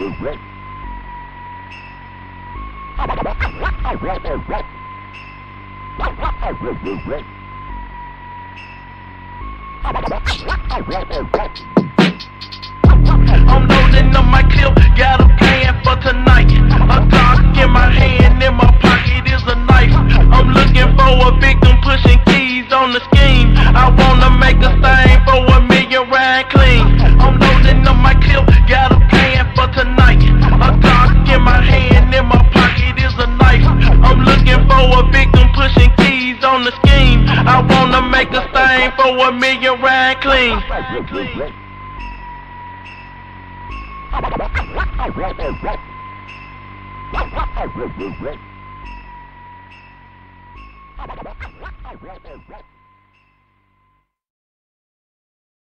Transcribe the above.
I'm loading up my clip, got a plan for tonight. A Glock in my hand, in my pocket is a knife. I'm looking for a victim, pushing keys on the scheme. I wanna make a stain for $1 million ride clean. I'm loading up my clip, got a plan for tonight. A Glock in my hand, in my pocket is a knife. I'm looking for a victim, pushing keys on the scheme. I wanna make a stain for $1 million ride clean.